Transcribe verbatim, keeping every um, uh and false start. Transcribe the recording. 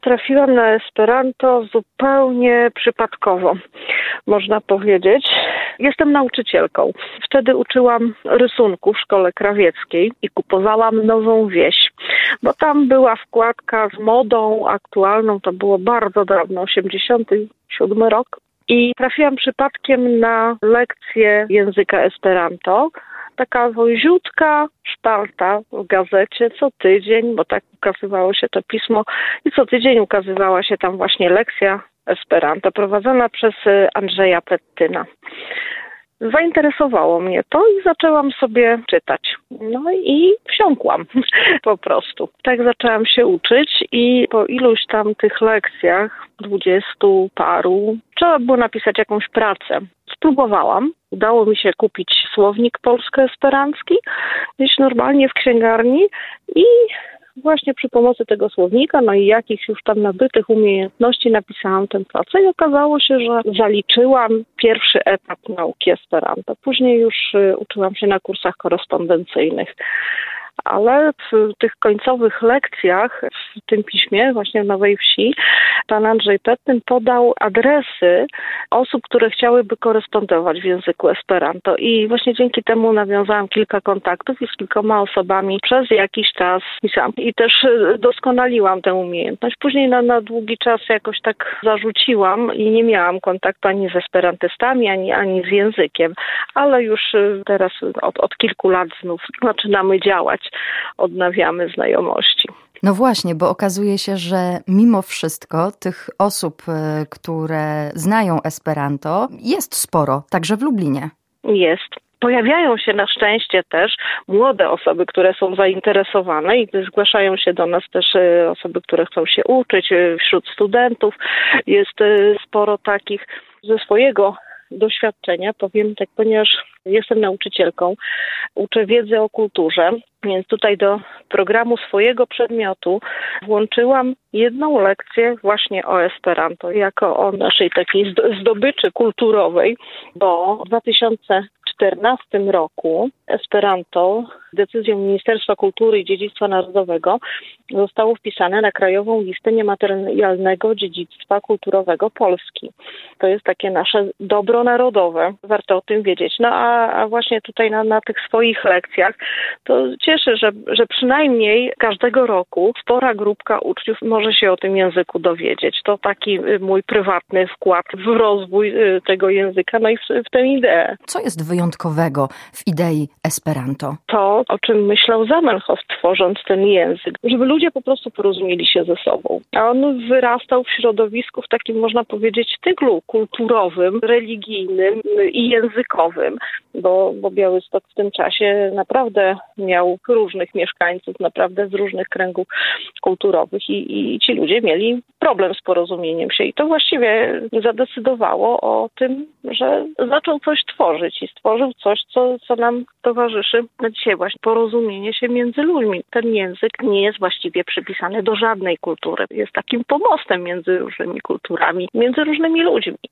Trafiłam na Esperanto zupełnie przypadkowo, można powiedzieć. Jestem nauczycielką. Wtedy uczyłam rysunku w szkole krawieckiej i kupowałam Nową Wieś, bo tam była wkładka z modą aktualną, to było bardzo dawno, osiemdziesiąty siódmy rok. I trafiłam przypadkiem na lekcję języka Esperanto. Taka wąziutka szpalta w gazecie co tydzień, bo tak ukazywało się to pismo i co tydzień ukazywała się tam właśnie lekcja Esperanto prowadzona przez Andrzeja Pettyna. Zainteresowało mnie to i zaczęłam sobie czytać. No i wsiąkłam po prostu. Tak zaczęłam się uczyć i po iluś tam tych lekcjach, dwudziestu paru, trzeba było napisać jakąś pracę. Spróbowałam. Udało mi się kupić słownik polsko-esperancki gdzieś normalnie w księgarni i właśnie przy pomocy tego słownika, no i jakichś już tam nabytych umiejętności napisałam tę pracę i okazało się, że zaliczyłam pierwszy etap nauki Esperanto. Później już uczyłam się na kursach korespondencyjnych. Ale w tych końcowych lekcjach w tym piśmie, właśnie w Nowej Wsi, pan Andrzej Pettyn podał adresy osób, które chciałyby korespondować w języku Esperanto. I właśnie dzięki temu nawiązałam kilka kontaktów i z kilkoma osobami przez jakiś czas pisałam. I też doskonaliłam tę umiejętność. Później na, na długi czas jakoś tak zarzuciłam i nie miałam kontaktu ani z esperantystami, ani, ani z językiem. Ale już teraz od, od kilku lat znów zaczynamy działać. Odnawiamy znajomości. No właśnie, bo okazuje się, że mimo wszystko tych osób, które znają Esperanto, jest sporo, także w Lublinie. Jest. Pojawiają się na szczęście też młode osoby, które są zainteresowane i zgłaszają się do nas też osoby, które chcą się uczyć. Wśród studentów jest sporo takich. Ze swojego doświadczenia powiem tak, ponieważ jestem nauczycielką, uczę wiedzy o kulturze, więc tutaj do programu swojego przedmiotu włączyłam jedną lekcję właśnie o Esperanto, jako o naszej takiej zdobyczy kulturowej, bo w dwa tysiące czternastym roku Esperanto decyzją Ministerstwa Kultury i Dziedzictwa Narodowego zostało wpisane na Krajową Listę Niematerialnego Dziedzictwa Kulturowego Polski. To jest takie nasze dobro narodowe. Warto o tym wiedzieć. No a, a właśnie tutaj na, na tych swoich lekcjach to cieszę, że, że przynajmniej każdego roku spora grupka uczniów może się o tym języku dowiedzieć. To taki mój prywatny wkład w rozwój tego języka, no i w, w tę ideę. Co jest wyjątkowego w idei Esperanto? To, o czym myślał Zamenhof, tworząc ten język, żeby ludzie po prostu porozumieli się ze sobą. A on wyrastał w środowisku w takim, można powiedzieć, tyglu kulturowym, religijnym i językowym, bo, bo Białystok w tym czasie naprawdę miał różnych mieszkańców, naprawdę z różnych kręgów kulturowych i, i ci ludzie mieli problem z porozumieniem się i to właściwie zadecydowało o tym, że zaczął coś tworzyć i stworzył coś, co, co nam towarzyszy dzisiaj właśnie porozumienie się między ludźmi. Ten język nie jest właściwie przypisany do żadnej kultury. Jest takim pomostem między różnymi kulturami, między różnymi ludźmi.